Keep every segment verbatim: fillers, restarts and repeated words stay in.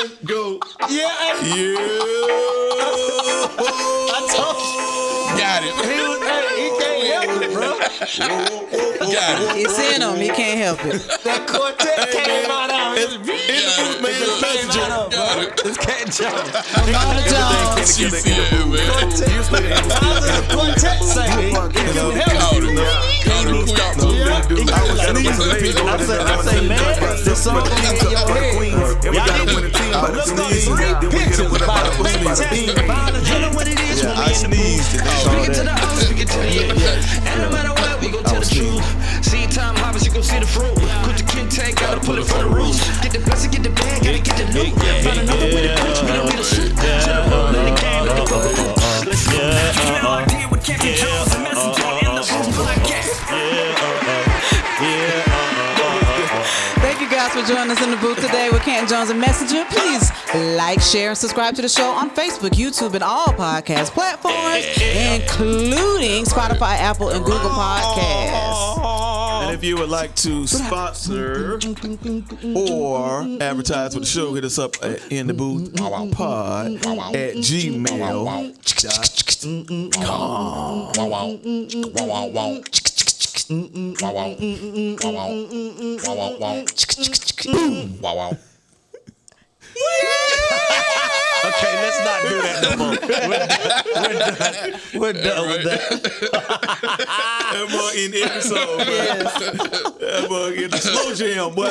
one, go. Yeah. Yeah. I told you. Got it. He, was, hey, he can't help it, bro. Got it. It's in him. He can't help it. That quartet Hey, came man. out of It's his in the booth, man. It's passenger. Got it. It's Cat Jones. Mama Jones. C C A, man. How's the quartet singing? Caught it. Caught it quick. I say, I say, man, this song gonna be in your head. Y'all need to look up three pictures about it. Fantastic. You know what it is when we I in the booth. sneezed. Speak it to the house, speak it to the yeah. And no matter what, we gon' tell the truth. See time harvest, you gon' see the fruit. Put the kid tag, gotta pull it from the roots. Get the blessing, get the bag, gotta get the loot. Find another way to punch, we don't need a suit. To the road, in the game, let the go. Let's go. You know I did with Captain Jones and Messenger in the booth podcast. Thank you guys for joining us in the booth today with Canton Jones and Messenger. Please like, share, and subscribe to the show on Facebook, YouTube, and all podcast platforms, including Spotify, Apple, and Google Podcasts. And if you would like to sponsor or advertise with the show, hit us up at in the booth pod at gmail dot com. Wow, wow. Wow, wow, wow. Wow, wow. Wow, wow. Wow, wow. Wow, wow. Okay, let's not do that no more. We're done. We're done, We're done with that. That boy in the episode, man. That boy in the slow jam, boy.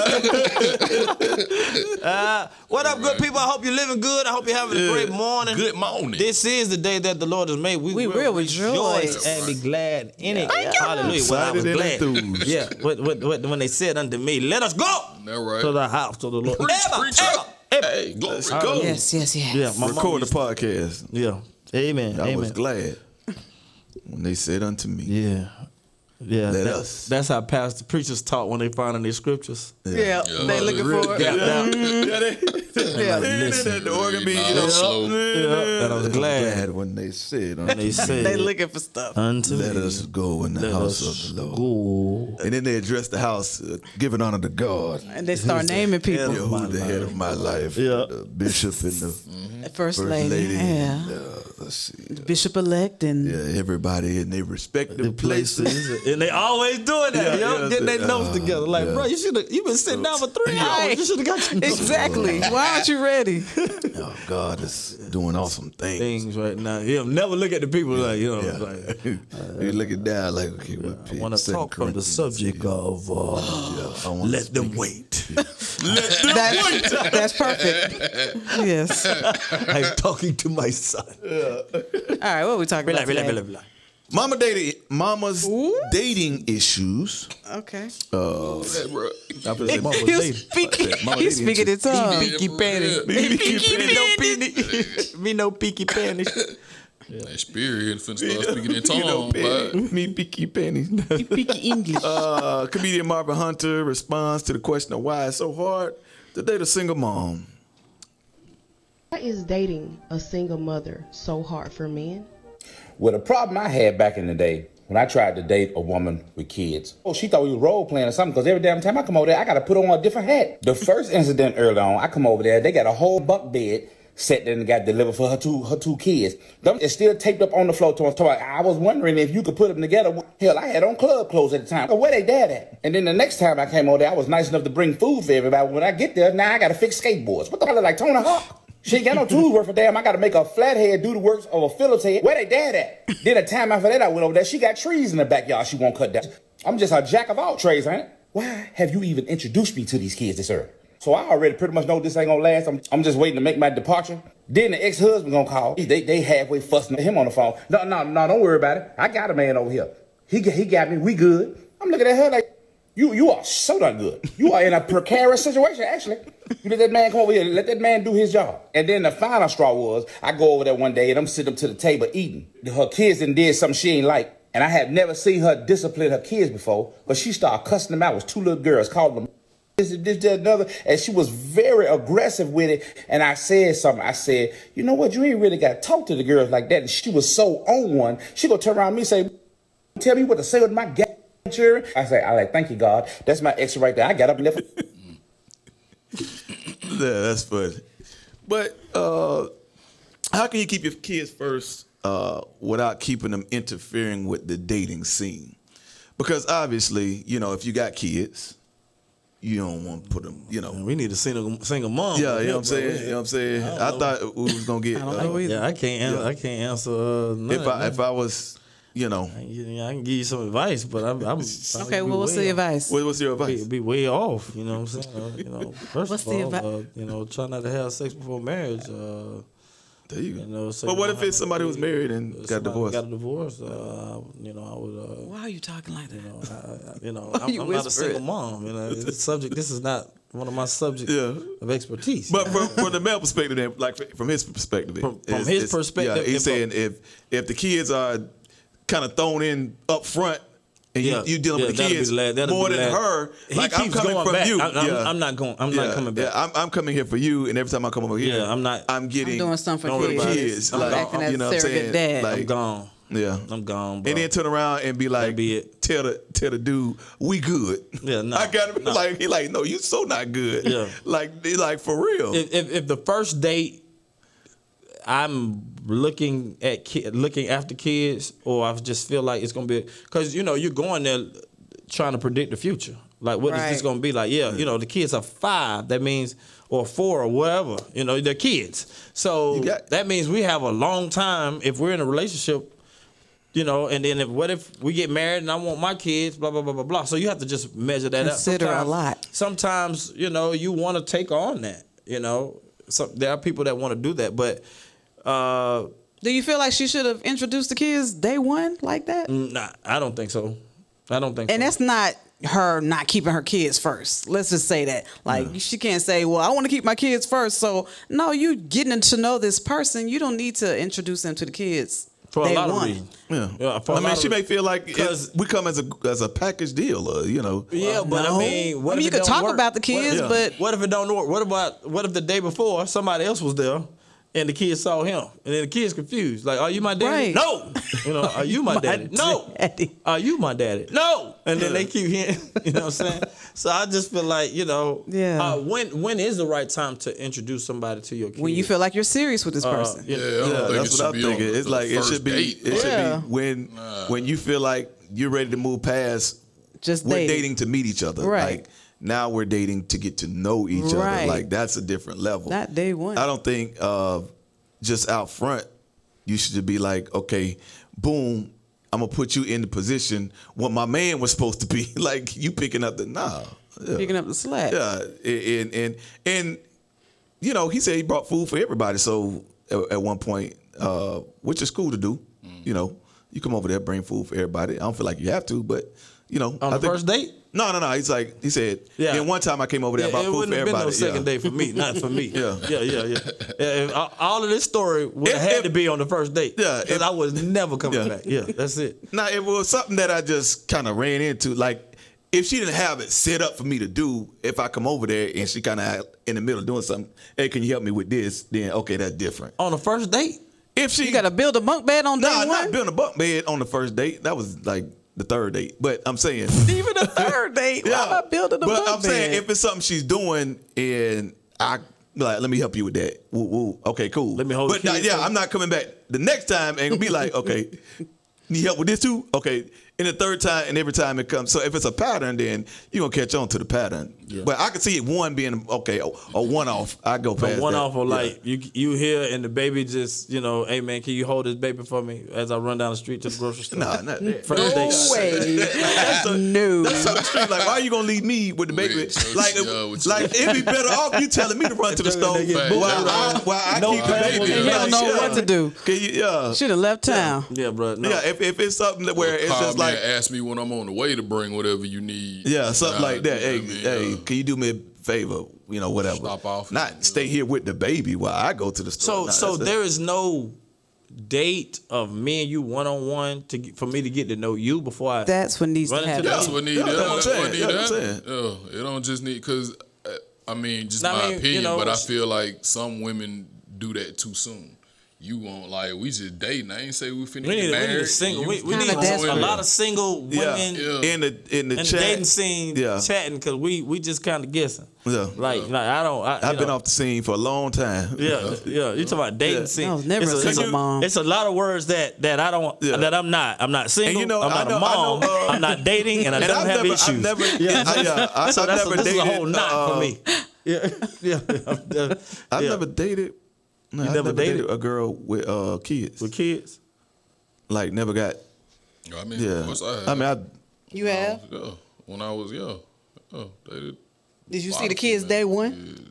Uh, what up, good people? I hope you're living good. I hope you're having a great morning. Good morning. This is the day that the Lord has made. We, We will rejoice. and be glad in it. Thank you. Hallelujah. When I was Excited and glad. enthused. Yeah. When, when, when when they said unto me, let us go All right. to the house of the Lord. Preach, Ever, preach ever, up. ever. Hey, glory, Let's go. go. Yes, yes, yes. Yeah, my mom Record the used to- podcast. Yeah. Amen. I Amen. was glad when they said unto me, Yeah. Yeah. Let that- us. That's how pastor preachers talk when they find in their scriptures. Yeah, Yeah. they looking Real for it. Gapped out. Yeah, they, Yeah. Listen. the organ beat, Nah, you know. slow. Yeah. And I was glad when they said when unto they said, They looking for stuff. unto let me, us go in the let house us of the Lord. go. And then they address the house, uh, giving honor to God. And they start naming people. Yeah, who's the head of my life? Yeah. The bishop and the First, first lady, lady. yeah. And, uh, let's see. uh, Bishop-elect and yeah, everybody in their respective The places. places, and they always doing that. Yeah, yo, yeah, getting their uh, notes together. Like, yeah. bro, you should have. You been sitting down for three hours. You should have got your notes. exactly. Why aren't you ready? Oh, God is doing awesome things. Things right now. He'll never look at the people like you know. Yeah. Like, You're looking down like, okay, what I want to Second talk from the Corinthians, subject yeah. of uh, Yeah, I wanna let them speak. wait. That's, that's perfect. Yes. I'm talking to my son. All right, what are we talking Relax, about relax, today? relax, relax. Mama dating, mama's dating issues. Okay. Uh, Hey, bro. I was say, mama He was dating. speaking. Mama He's dating speaking in issues. tongues. Peaky panties. Yeah. Me peaky no peaky. Me no peaky panties. That spirit finna start speaking in You know, tongues, but me picky pennies. Speaking English. Uh, comedian Marvin Hunter responds to the question of why it's so hard to date a single mom. Why is dating a single mother so hard for men? Well, the problem I had back in the day when I tried to date a woman with kids, oh, she thought we was role playing or something because every damn time I come over there, I got to put on a different hat. The first incident early on, I come over there, they got a whole bunk bed set there and got delivered for her two her two kids. Them is still taped up on the floor to us. So I I was wondering if you could put them together. Hell, I had on club clothes at the time. Where they dad at? And then the next time I came over there, I was nice enough to bring food for everybody. When I get there, now I got to fix skateboards. What the hell, like Tony Hawk? She ain't got no tools worth a damn. I got to make a flathead do the works of a Phillips head. Where they dad at? Then the time after that I went over there, she got trees in the backyard she won't cut down. I'm just a jack of all trades, ain't it? Why have you even introduced me to these kids this early? So I already pretty much know this ain't gonna last. I'm, I'm just waiting to make my departure. Then the ex-husband gonna call. They they halfway fussing at him on the phone. No, no, no, don't worry about it. I got a man over here. He he got me. We good. I'm looking at her like, you you are so darn good. You are in a precarious situation, actually. You let that man come over here. Let that man do his job. And then the final straw was, I go over there one day and I'm sitting up to the table eating. Her kids done did something she ain't like. And I had never seen her discipline her kids before. But she started cussing them out. It was two little girls, calling them this, this, that, another, and she was very aggressive with it. And I said something. I said, you know what? You ain't really got to talk to the girls like that. And she was so on one. She gonna turn around to me and say, tell me what to say with my gap. I say, I like, thank you, God. That's my ex right there. I got up and left. Yeah, that's funny. but uh, how can you keep your kids first uh, without keeping them interfering with the dating scene? Because obviously, you know, if you got kids, you don't want to put them, you know. We need a single single mom. Yeah, you know what I'm saying. You know what I'm saying. I, I thought we was gonna get. I don't know Uh, Yeah, I can't. Answer, Yeah. I can't answer. Uh, none, if I none. if I was, you know, I, can- I can give you some advice, but I'm. I'm Okay, well, what's the advice? what, what's your Be, advice? be way off. You know what I'm saying? Uh, you know, first What's of the all, advi- uh, you know, try not to have sex before marriage. Uh, There you go. you know, so But what you if know, it's somebody who's married and got somebody divorced? Got a divorce. Uh, you know, I would. Uh, Why are you talking like that? you know, I, I- you know, Why I'm, you I'm not a whispering? single mom. You know, this subject. This is not one of my subjects Yeah. of expertise. But from, from the male perspective, then, like from his perspective, From- from it's- his it's- perspective, yeah, he's if a- saying if if the kids are kind of thrown in up front, and Yeah, you you dealing yeah, with the that'll be kids the last- that'll more be than the last. her, He like I'm keeps coming going from back. you. I'm- I'm- yeah. I'm not going- I'm not Yeah, coming back. Yeah, I'm, I'm coming here for you, and every time I come over here, Yeah, I'm not- I'm getting I'm doing something for for kids. the kids. I'm like acting as you know what I'm surrogate saying? dad. I'm Like, gone. yeah. I'm gone. Bro. And then turn around and be like, be it. tell the tell the dude we good. Yeah, no, I got to be no. like he like no, you so not good. Yeah. like they like for real. if, if if the first date I'm looking at ki- looking after kids, or I just feel like it's gonna be because you know you're going there trying to predict the future. Like what is this Right. gonna be like? Yeah, you know the kids are five. That means or four or whatever. You know they're kids. So You got- that means we have a long time if we're in a relationship. You know, and then if what if we get married and I want my kids, blah blah blah blah blah. So you have to just measure that Consider out. a lot. Sometimes you know you want to take on that. You know, so there are people that want to do that, but uh, Do you feel like she should have introduced the kids day one like that? nah, I don't think so. I don't think. And so. that's not her not keeping her kids first. Let's just say that. Like she can't say, "Well, I want to keep my kids first." So no, you getting to know this person. You don't need to introduce them to the kids. for a day lot one. of reasons. Yeah, Yeah, for a I mean, lot she of- may feel like 'cause- it, we come as a as a package deal, uh, you know. Yeah, but no. I mean, what I mean, if you it could don't talk work? about the kids, what, but- what if it don't work? What about what if the day before somebody else was there and the kids saw him, and then the kids confused, like, "Are you my daddy?" Right. No, you know, "Are you my, My daddy?" No, daddy. "Are you my daddy?" No, and then they keep hearing, you know what I'm saying? So I just feel like, you know, Yeah. uh, when when is the right time to introduce somebody to your kids? When you feel like you're serious with this Uh, person. you Yeah, know, I don't Yeah, think that's it what should I'm be on thinking. the- It's the like it first should be. date. It should Yeah. be when when you feel like you're ready to move past. Just We're dating. dating to meet each other. Right. Like now we're dating to get to know each Right. other. Like that's a different level. Not day one. I don't think uh, just out front you should be like, okay, boom, I'm gonna put you in the position what my man was supposed to be. Like you picking up the nah. Yeah. Picking up the slack. Yeah, and and and you know, he said he brought food for everybody. So at, at one point, uh, which is cool to do. You know, you come over there, bring food for everybody. I don't feel like you have to, but you know, on I the think- first date? No, no, no. He's like he said. Yeah. Yeah. And one time I came over there, Yeah, brought it food for wouldn't have been everybody. no second yeah. date for me, not for me. Yeah. yeah, yeah, yeah. yeah if, all- all of this story would have If- had if- to be on the first date. Yeah, because if- I was never coming Yeah. back. Yeah, that's it. Now it was something that I just kind of ran into. Like if she didn't have it set up for me to do, if I come over there and she kind of in the middle of doing something, hey, can you help me with this? Then okay, that's different. On the first date, If she You got to build a bunk bed on day nah, one. not building a bunk bed on the first date. That was like the third date. But I'm saying. Even the third date. Why am I building a but bunk I'm bed? saying if it's something she's doing and I be like, let me help you with that. Woo, woo. Okay, cool. Let me hold But the nah, kids yeah, for I'm not coming back the next time and gonna be like, okay, need help with this too? Okay. And the third time and every time it comes. So if it's a pattern, then you're gonna catch on to the pattern. But I can see it one being okay, a, a one off. I go past one that. off or Yeah. like you you here and the baby just, you know, hey man, can you hold this baby for me as I run down the street to the grocery store? Nah, not that. First no date. way. That's a, No. That's on the street. Like, why are you gonna leave me with the baby? Wait, so like, she, uh, what you- like it'd be better off you telling me to run to the store Fact. while I, while I No keep the plan. baby. He don't know what to do. Can you, yeah, Should have left town. Yeah, bro. No. yeah. If, if it's something that where it's Call just me like, and ask me when I'm on the way to bring whatever you need. yeah, something Nah, like that. you Hey, know what I mean? hey, Uh, can you do me a favor? You know, whatever. Stop off. Not stay here with the baby while I go to the store. So Nah, so that's it. there is no date of me and you one on one to get- for me to get to know you before I That's what needs Run to into happen. the- That's what need Yeah, that. that's what I'm That's saying. what need Yeah, that's what I'm that. Yeah, it don't just need because I mean, just I my mean, you opinion, know, but I it's- feel like some women do that too soon. you won't like we just dating. I ain't say we finna We get need, we married. need a single. You We, we Kinda need a, desperate. a lot of single Yeah. women Yeah. in the in the in the chat. dating scene Yeah. chatting because we we just kind of guessing. Yeah. Like, like I don't. I, I've you been know, off the scene for a long time. Yeah, yeah. You talking about dating Yeah. scene? I was never it's a single it's mom. It's a lot of words that that I don't. Yeah. That I'm not. I'm not single. you know, I'm I not know- a mom. I know, uh, I'm not dating, and I And don't I've have never, issues. I've never, yeah, I, yeah, I, so I've that's never a, this dated. is a whole knot uh, for me. Yeah, yeah. yeah. I've yeah. never dated. No, You I've never never dated? dated a girl with uh, kids. with kids. Like never got. I mean, Yeah. of course I, had. I mean, I. You have? yeah, when I was young, yeah, dated. Did you Wow, see the kids man. day one?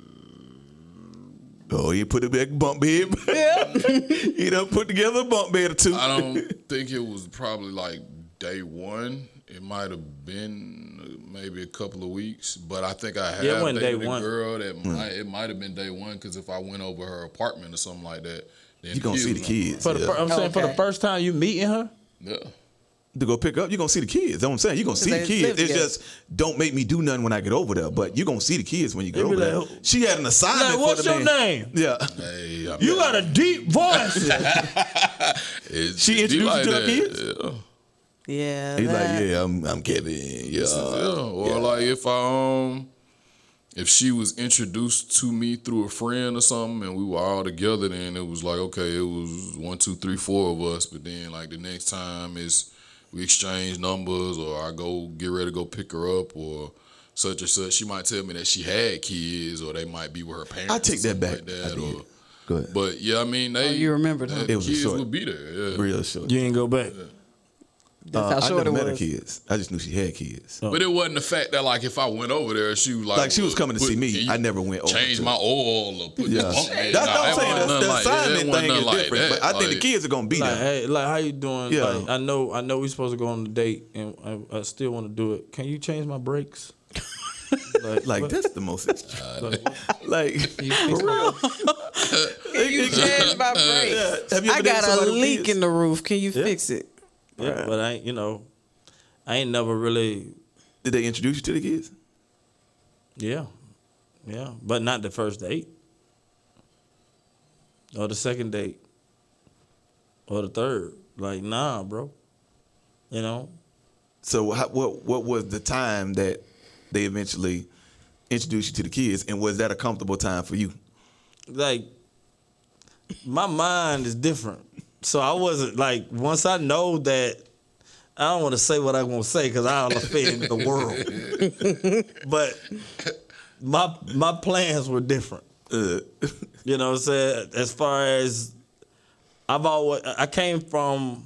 Oh, you put a big bump bed. Yeah. You done put together a bump bed or two. I don't think it was probably like day one. It might have been uh, maybe a couple of weeks, but I think I have Yeah, it wasn't dated day a one. girl that might, it might have been day one because if I went over her apartment or something like that, then You gonna see the was kids. For the, Yeah. fir- I'm saying for the Okay. first time you meeting her. on- Yeah. To go pick up, you're gonna see the kids. That's what I'm saying. You're gonna see the they kids. live It's together. just don't make me do nothing when I get over there. But you're gonna see the kids when you get They be over there. like, She had an assignment Like, for what's the your man. name? Yeah. Hey, I You mean, got a deep voice. it- She it be introduced you like to her that. kids? Yeah. Yeah. He's like, that- yeah, I'm, I'm Kevin. Yeah. Yeah, or yeah. like if I um if she was introduced to me through a friend or something and we were all together, then it was like, okay, it was one, two, three, four of us. But then like the next time is we exchange numbers or I go get ready to go pick her up or such or such. She might tell me that she had kids or they might be with her parents. I take or that something back. Like that, I did. or, Go ahead. but yeah, I mean they Oh, you remembered her. the It was a kids short. would be there. Yeah. Real short. You ain't go back. That's Uh, how I short never it met her was. kids. I just knew she had kids. But it wasn't the fact that like if I went over there, she was like, Like, she was well, coming to put- see me. can you I never went over Change to- my oil or put Yeah. the bunk bed. That's Nah, what I'm it saying. wasn't The, nothing the like that. It assignment wasn't thing is nothing like different. that. But I think Like, the kids are gonna be Like, there. hey, like how you doing? Yeah. Like, I know, I know we supposed to go on a date, and I, I still want to do it. Can you change my brakes? like, Like what? that's the most. Like, Like for real. Can you change my brakes? Have you I ever dated got a somebody with leak kids? in the roof. Can you Yeah. fix it? yeah, but I, ain't, you know, I ain't never really, Did they introduce you to the kids? yeah, yeah, but not the first date, or the second date, or the third. Like, nah, bro. You know, So how, what what was the time that they eventually introduced you to the kids, and was that a comfortable time for you? like my mind is different. So I wasn't like once I know that I don't want to say what I want to say because I'll offend the world. But my my plans were different. Uh, You know what I'm saying? As far as I've always I came from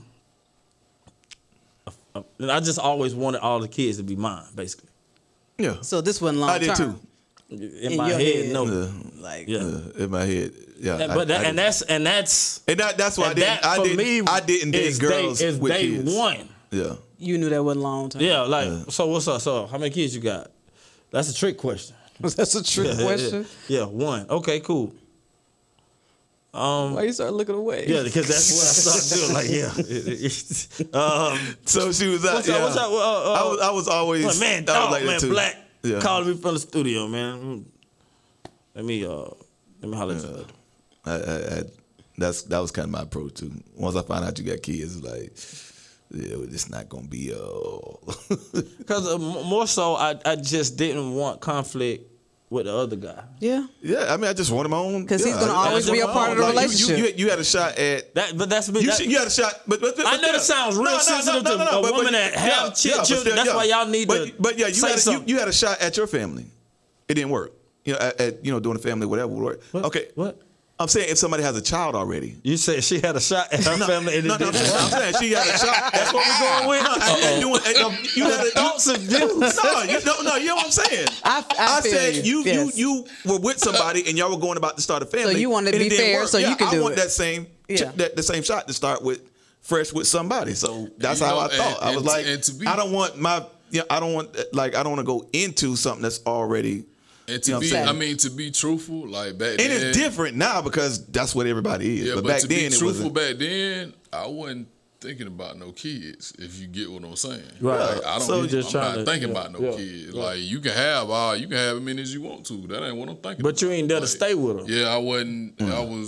I just always wanted all the kids to be mine, basically. yeah, So this wasn't long I did term. too. In, In my your head, head. no. Uh, Like, Yeah. uh, in my head, yeah. And- I- but that, I and did. that's and that's and that, that's why I and didn't. that I for didn't. me I didn't date is girls day, is with day kids. one. Yeah. you knew that wasn't long term. Yeah, like so. What's up? So how many kids you got? That's a trick question. That's a trick Yeah, yeah, question. Yeah, one. Okay, cool. Um, Why you start looking away? yeah, because that's what I started doing. Like, yeah. um, So she was out. what's yeah. up? What's up? Uh, uh, I was. I was always. like, man, I was dog, like that man, too. Black Yeah. calling me from the studio, man. Mm. Let me uh, let me holler at you. I, I, I, that's that was kind of my approach too. Once I found out you got kids, it's like, yeah, it's not gonna be uh. Because uh, m- more so, I I just didn't want conflict with the other guy. Yeah. Yeah, I mean, I just wanted my own. 'Cause he's yeah, gonna I- I always just be a wanted part my of the own. Like, you- relationship. You, you, you had a shot at. That, but that's me. You, that, should- you had a shot, but, but, but I know yeah. that sounds real No, no, no, sensitive no, no, to no, a but- woman but- that have yeah, chi- yeah, but children. still, That's yeah. why y'all need but, to But yeah, you say had, a, you, something. you had a shot at your family. It didn't work. You know, at, at you know, doing the family, whatever would work. What? Okay, What? I'm saying if somebody has a child already. You said she had a shot at her family and it No, no, didn't work. I'm saying she had a shot. That's what we're going with. No, and, and doing, and, um, you had a, Thoughts and views. No, you, no, no, you know what I'm saying. I- I feel said you, you, yes. you, you were with somebody and y'all were going about to start a family. you wanted to and it be didn't fair work. so yeah, you could I do want it. that same, Yeah. that, the same shot to start with, fresh with somebody. So that's You how know, I thought. and- I was and like, to- and to be- I don't want my, you know, I don't want like I don't want to go into something that's already. And to You know what be, I'm saying? I mean, to be truthful, like back And then, it's different now because that's what everybody is. Yeah, but, but, back to then be it truthful, wasn't. back then I wasn't thinking about no kids. If you get what I'm saying, Right. Like, I don't. So I'm just not trying to- thinking yeah, about no yeah, kids. yeah. Like you can have all, you can have as many as you want to. That ain't what I'm thinking. But you about. ain't there to Like, stay with her. Yeah, I wasn't. I was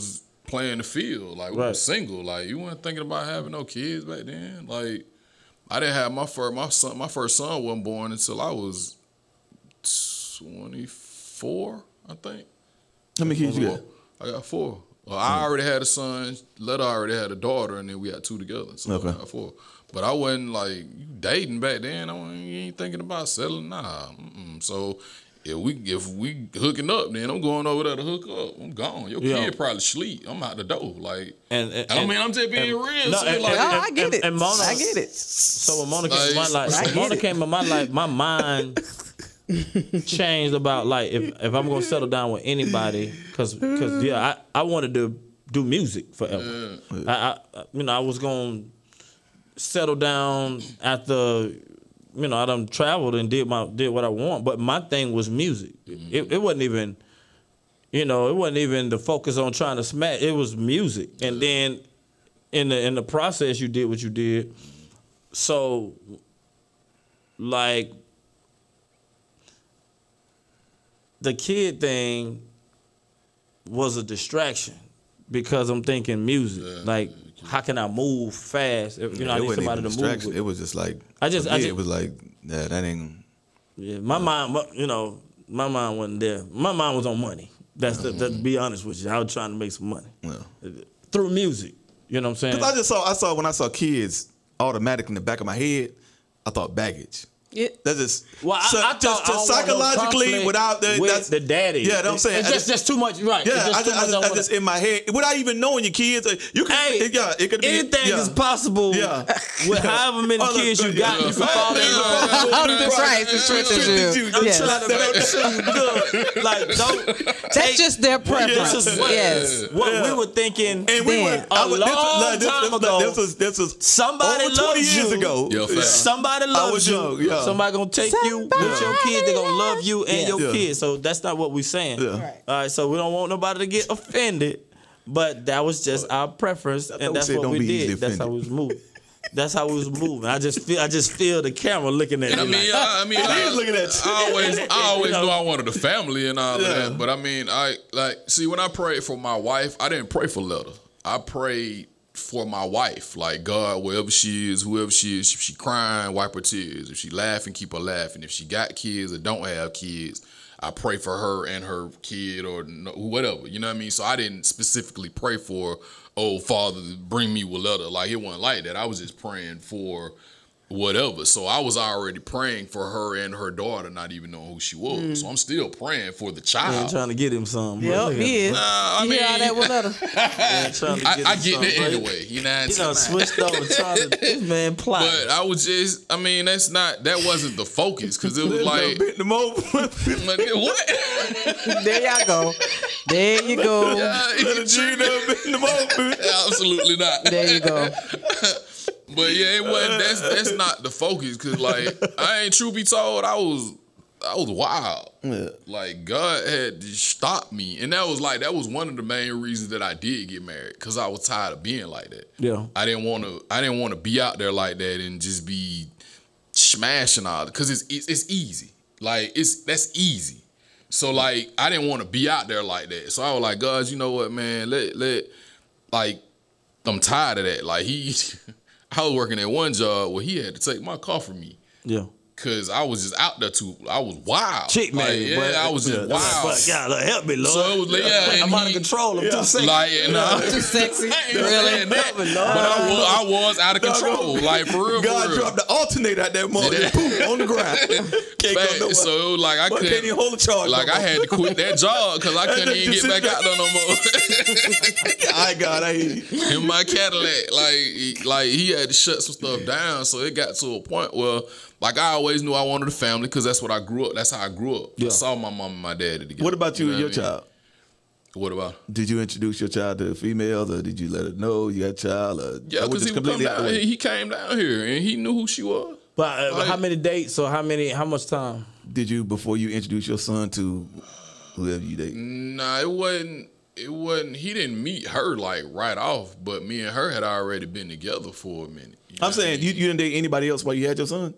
playing the field. Like, we Right. were single. Like, you weren't thinking about having no kids back then. Like, I didn't have my first, my son, my first son wasn't born until I was twenty-four, I think. How many kids you got? I got four. Well, I already had a son. Letta already had a daughter, and then we had two together. So Okay. I got four. But I wasn't like you dating back then. I wasn't, you ain't thinking about settling. Nah. Mm-mm. So if we if we hooking up, then I'm going over there to hook up. I'm gone. Your Yeah. kid probably sleep. I'm out the door. Like, And, and, I mean, I'm just being and- real. No, so and- like, Oh, I get and- it. and Mona- I get it. So when Mona came in my Like, life, I when get Mona it. came in my life, my mind changed about like if, if I'm gonna settle down with anybody, cause cause yeah, I, I wanted to do music forever. I, I you know I was gonna settle down after you know I done traveled and did my did what I want, but my thing was music. It, it wasn't even you know it wasn't even the focus on trying to smash. It was music, and then in the in the process you did what you did. So like. The kid thing was a distraction because I'm thinking music. Yeah. Like, how can I move fast? If, you know, I it need wasn't somebody even to move distraction. with. It was just like I just- for I me, just- it was like yeah, that ain't. Yeah, my mind, you know, my mind wasn't there. My mind was on money. That's the, that, to be honest with you. I was trying to make some money Yeah. through music. You know what I'm saying? Cause I just saw I saw when I saw kids automatically in the back of my head, I thought baggage. Yeah. That's just Well, I, so- I thought just, I just don't want no psychologically conflict without the with that's the daddy. Yeah, that's what I'm saying. It's I just, just too much, right? Yeah, It's just I too just, I much just, on I one- just in my head without even knowing your kids. uh, You can, Hey, it, yeah, it could be anything yeah. is possible. Yeah. With however many Oh, look, kids you yeah. got, you can fall in love. Oh, Christ, the truth is you. I'm Yes. trying to make sure good. Like, don't. That's take- just their preference. This is what, Yes. what Yeah. we were thinking. And we Then. were A I was, this was, long like, this, time this, ago, This was this was somebody over twenty loves years you. ago. Yeah, fact. Somebody I loves was you. young, yeah. Somebody gonna take you with your Somebody kids. They're gonna love loves- you and Yeah. your Yeah. kids. So that's not what we're saying. Yeah. Right. All right. So we don't want nobody to get offended, but that was just our preference, thought and we that's said what don't we be easily did. That's how we offended. was moving. That's how we was moving. I just feel. I just feel the camera looking at I me. mean, like, I, I mean, He like, is looking at you. I always, I always You know. knew I wanted a family and all Yeah. of that. But I mean, I like see when I prayed for my wife, I didn't pray for Letta. I prayed for my wife, like God, wherever she is, whoever she is, if she crying, wipe her tears. If she laughing, keep her laughing. If she got kids or don't have kids, I pray for her and her kid or no, whatever. You know what I mean? So I didn't specifically pray for, oh, Father, bring me Willetta. Like, it wasn't like that. I was just praying for whatever. So I was already praying for her and her daughter, not even knowing who she was. So I'm still praying for the I'm child. trying to get him some. Yep, he is. Nah, I You hear all mean- that with her? Trying to I, get I him get some, it right? anyway. You know what I'm He saying? done switched over, trying to this man plot. But I was just, I mean, that's not, that wasn't the focus because it was like, bent them over. like, what? There y'all go. There you go. Yeah, Let a G done bent them over. absolutely not. There you go. But yeah, it wasn't. That's that's not the focus. Cause like I ain't true be told, I was I was wild. Yeah. Like God had to stop me, and that was like that was one of the main reasons that I did get married. Cause I was tired of being like that. Yeah. I didn't want to. I didn't want to be out there like that and just be smashing all. Cause it's it's, it's easy. Like it's that's easy. So like I didn't want to be out there like that. So I was like, God, you know what, man? Let let like I'm tired of that. Like he. I was working at one job where he had to take my car from me Yeah. because I was just out there too. I was wild. Chick like, man. yeah, but, I was just yeah, wild. But God, help me, Lord. So it was, yeah, and I'm out of he- control. I'm Yeah. too sick. Like, and, uh, Too sexy. I ain't Really? saying that, Help me, but Lord. I was, I was out of control. Like for real, God for real. dropped the alternator out that mother Yeah. poop on the ground. Can't go Fact. nowhere. So it was like I Boy, couldn't can't even hold a charge. Like no I more. had to quit that job because I couldn't even Just get sit back out there no more. I got I hear you. In my Cadillac, like he, like he had to shut some stuff down. So it got to a point where, like, I always knew I wanted a family because that's what I grew up. That's how I grew up. I Yeah. saw my mom and my daddy together. What about you, know and your what I mean? child? What about? Did you introduce your child to females, or did you let her know you got a child? Or Yeah, or was because it he would come completely out the down. way? He, he came down here and he knew who she was. But uh, Like- how many dates or how many? How much time? Did you before you introduce your son to whoever you date? Nah, it wasn't. It wasn't. He didn't meet her like right off, but me and her had already been together for a minute. You know I'm what saying I you, mean? you didn't date anybody else while you had your son.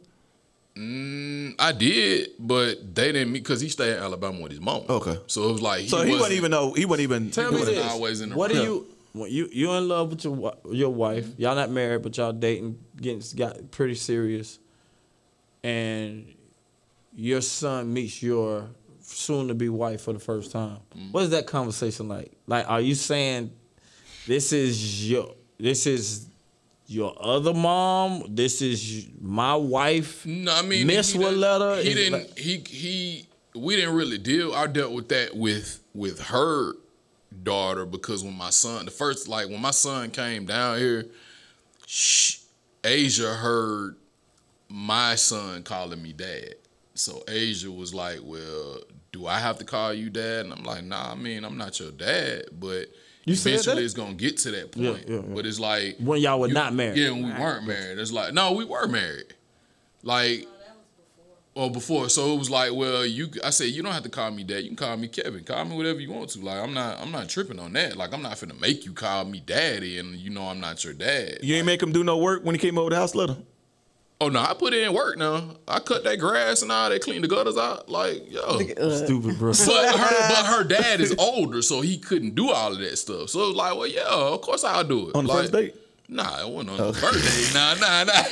Mm, I did, but they didn't meet because he stayed in Alabama with his mom. Okay. So it was like he, So he wasn't even know he wasn't even. Tell he me wasn't- this. always in the What do room. you? when you you in love with your wi- your wife, y'all not married, but y'all dating, getting got pretty serious, and your son meets your soon to be wife for the first time. Mm. What is that conversation like? Like, are you saying this is your this is your other mom? This is my wife? No, I mean, Miss he didn't- Willetta? He Is didn't. like- he he. We didn't really deal. I dealt with that with with her daughter because when my son, the first like when my son came down here, she, Asia heard my son calling me dad. So Asia was like, "Well, do I have to call you dad?" And I'm like, "Nah, I mean, I'm not your dad, but." You said Eventually, that? it's gonna get to that Yeah, point. yeah, yeah. But it's like When y'all were you- not married. Yeah, when we weren't married. It's like no, we were married. Like, or before. So it was like, well, you. I said you don't have to call me dad. You can call me Kevin. Call me whatever you want to. Like, I'm not. I'm not tripping on that. Like, I'm not finna make you call me daddy, and you know I'm not your dad. You ain't make him do no work when he came over the house little. Oh no, I put in work now. I cut that grass and all that, clean the gutters out. Like, yo. Stupid, bro. But her, but her dad is older, so he couldn't do all of that stuff. So it was like, well, yeah, of course I'll do it. On the like, first date? Nah, it wasn't on the birthday. Nah, nah, nah.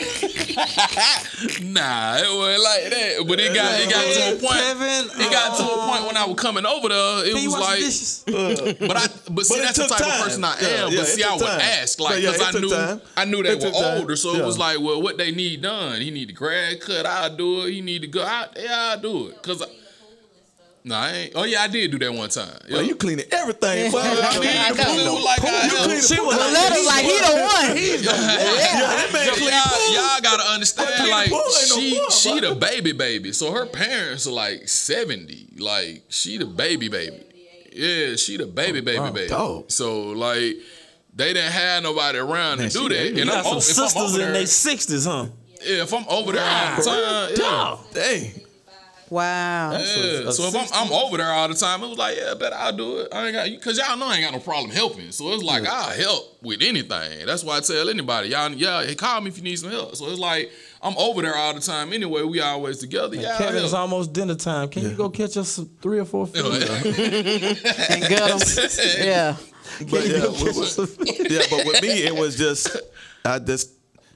Nah, it wasn't like that. But it got it got to a point. Kevin, It got to a point when I was coming over there. It was like, but I, but see, But it that's the took type time. of person I Yeah, am. yeah, but it see, I took would time. ask, like, Yeah, because yeah, it I took knew time. I knew they It were took time. older, so Yeah. it was like, well, what they need done. He need the grass cut. I'll do it. He need to go out. Yeah, I'll do it. Cause. I, No, I ain't. Oh yeah, I did do that one time. Well, you cleaning everything. Well, I mean, I the pool know. was like I helped. She was like, Willetta like he the one. yeah, that man clean Y'all, pool. y'all gotta understand, Clean like pool ain't no she fun, she bro. the baby baby, so her parents are like seventy. Like she the baby baby. Yeah, she the baby baby wow, baby. dog. So like they didn't have nobody around Man, to do she- that. you And got I'm, some o- if I'm sisters over in there, their sixties, huh? yeah, if I'm over there all the time, yeah. Dog. Dang. Wow. Yeah, a so if I'm, I'm over there all the time, it was like, yeah, bet I'll do it. I ain't got, cause y'all know I ain't got no problem helping. So it's like I'll help with anything. That's why I tell anybody, y'all, yeah, hey, call me if you need some help. So it's like I'm over there all the time anyway. We always together. Yeah, Kevin, it's help. almost dinner time. Can you go catch us some three or four fish? And gut 'em. Yeah. But yeah, with, with- yeah, but with me, it was just, I just,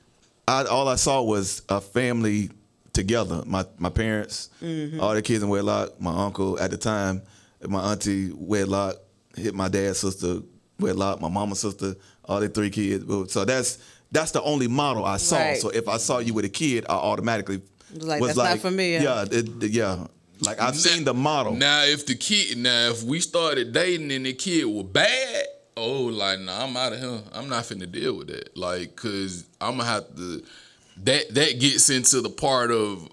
I all I saw was a family together. My my parents, all the kids in wedlock. My uncle at the time, my auntie wedlock, hit my dad's sister wedlock. My mama's sister, all the three kids. So that's that's the only model I saw. Right. So if I saw you with a kid, I automatically was like, was that's like, not for me, yeah. Yeah, it, yeah. Like I've seen the model. Now if the kid, now if we started dating and the kid was bad, oh, like nah, I'm out of here. I'm not finna deal with that. Like, cause I'm gonna have to. That that gets into the part of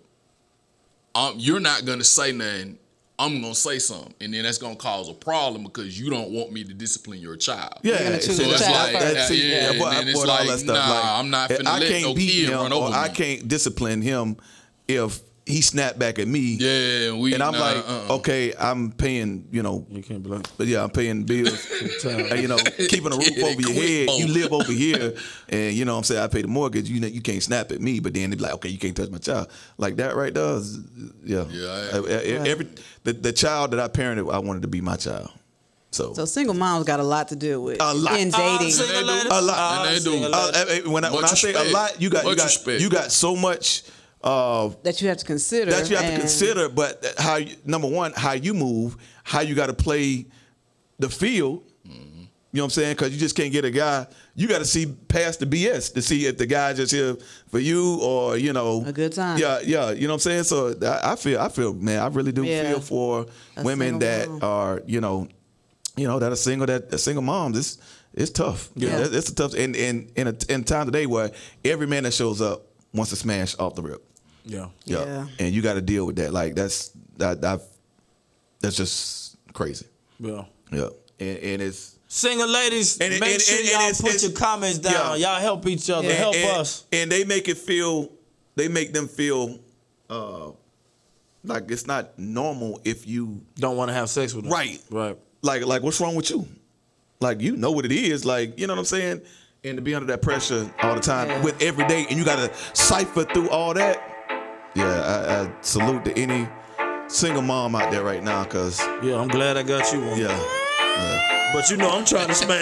um, you're not gonna say nothing. I'm gonna say something, and then that's gonna cause a problem because you don't want me to discipline your child. Yeah, gonna choose so the that's child like first. that. See, Yeah, yeah, and but, then it's but all like, that stuff. nah, like, I'm not finna I let can't no beat kid him, run over or I me. can't discipline him if he snapped back at me. Yeah, we. And I'm nah, like, uh-uh. okay, I'm paying, you know, You can't be like, but yeah, I'm paying bills. and, you know, keeping a roof Yeah, over your quick head. boat. You live over here, and you know what I'm saying, I pay the mortgage. You know, you can't snap at me, but then they be like, okay, you can't touch my child. Like that right there is, yeah. Yeah, I- Uh, uh, every the, the child that I parented, I wanted to be my child. So, So single moms got a lot to deal with A lot. in Ah, dating. single And they do. lady. A lot. Ah, And they do. single uh, lady. uh, when I, when I Much say a respect. lot, you got you Much got respect. you got so much uh, that you have to consider. that you have to and- consider. But how you, number one, how you move, how you got to play the field. You know what I'm saying? Because you just can't get a guy. You got to see past the B S to see if the guy just here for you or you know A good time. Yeah, yeah. You know what I'm saying? So I, I feel, I feel, man, I really do Yeah. feel for A women single that mom. are, you know, you know, that are single, that a single mom. This it's tough. Yeah. It's, it's a tough. And in in a in a time today where every man that shows up wants to smash off the rip. yeah. Yeah. Yeah. And you got to deal with that. Like that's that that that's just crazy. Yeah. Yeah. And, and it's Single ladies, And it- make and- sure and- and y'all it's- put it's- your comments down. yeah. Y'all help each other. Yeah. Help and, us. And they make it feel. They make them feel uh, like it's not normal if you Don't want to have sex with them. Right. Right. like like what's wrong with you? Like you know what it is. Like you know what I'm saying. And to be under that pressure all the time Yeah. with every day, and you got to cipher through all that. Yeah, I, I salute to any single mom out there right now, cause Yeah, I'm glad I got you one. yeah. yeah. But you know, I'm trying to smash.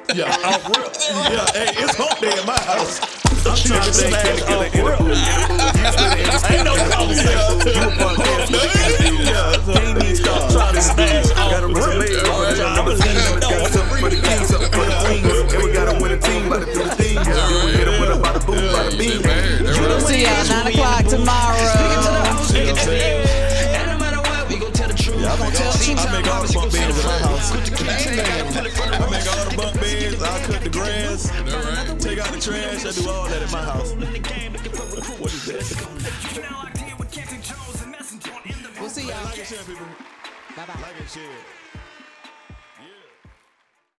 Yeah, off real. Yeah, hey, it's hump day in my house. I'm trying to smash off real. Ain't no conversation. You a podcast. Yeah, can't even stop trying to smash off. Got a resume. Got something for the king, something for the queens. And we got to win a team, about to do the thing. We hit them with a bada boom, bada bing. We'll see y'all nine o'clock tomorrow. Yeah, I make all, I make all the bunk beds in my house. I make all the bunk beds. I cut the grass, take out the trash. I do all that in my house. What is that? We'll see y'all. Like and share, people. Bye bye. Like and share.